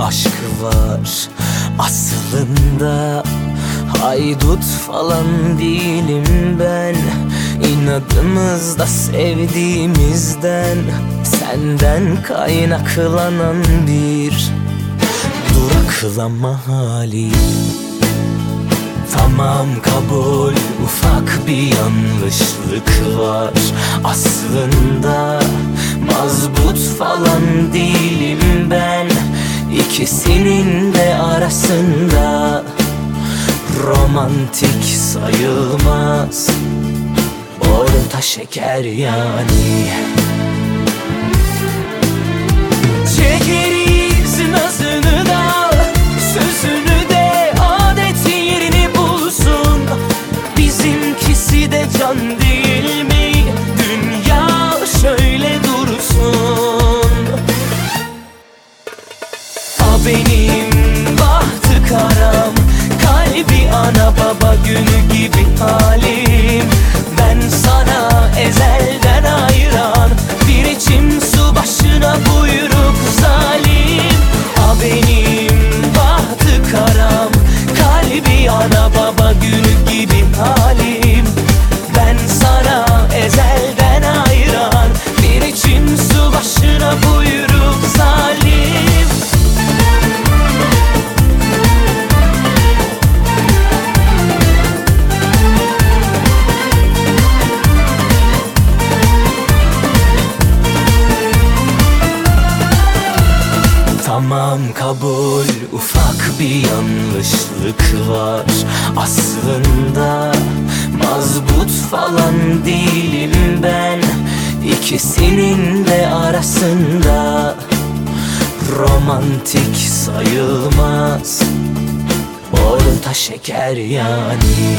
aşk var. Aslında haydut falan değilim ben. İnadımızda sevdiğimizden, senden kaynaklanan bir duraklama hali. Tamam kabul, ufak bir yanlışlık var. Aslında mazbut falan değilim ben. İkisinin de arasında, romantik sayılmaz, orta şeker yani. Çekeriz nazını da, sözünü de, adet yerini bulsun. Bizimkisi de can değil mi? Dünya şöyle dursun. A benim bahtı karam, kalbi ana baba günü gibi halim. Ben sana ezelden hayran, bir içim su başına buyruk zalim. A benim bahtı karam, kalbi ana baba günü gibi halim. Ben sana ezelden hayran, bir içim su başına buyruk zalim. Tamam kabul, ufak bir yanlışlık var. Aslında mazbut falan değilim ben. İkisinin de arasında, romantik sayılmaz, orta şeker yani.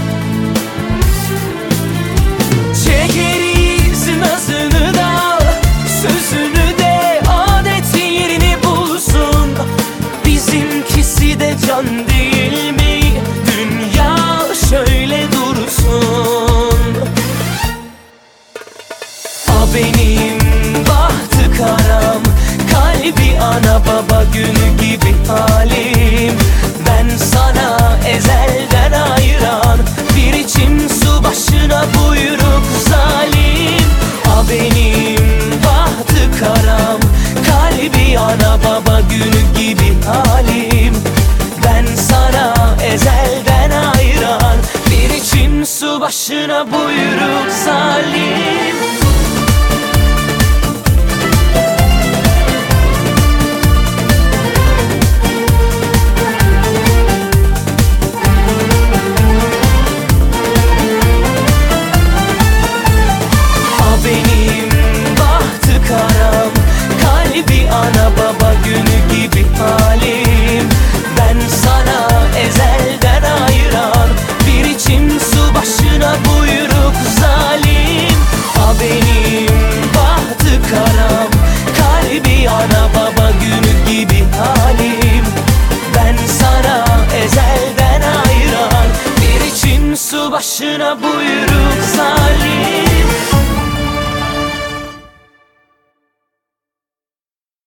Çekeriz nazını da, sözünü de, adet yerini bulsun. Bizimkisi de can değil mi? Dünya şöyle dursun. A benim bahtı karam, kalbi ana baba günü gibi halim. Ben sana ezelden hayran, bir içim su başına buyruk zalim. A benim bahtı karam, kalbi ana baba günü gibi halim. Ben sana ezelden hayran, bir içim su başına buyruk zalim. Ana baba günü gibi halim. Ben sana ezelden hayran, bir içim su başına buyruk zalim. A benim bahtı karam, kalbi ana baba günü gibi halim. Ben sana ezelden hayran, bir içim su başına buyruk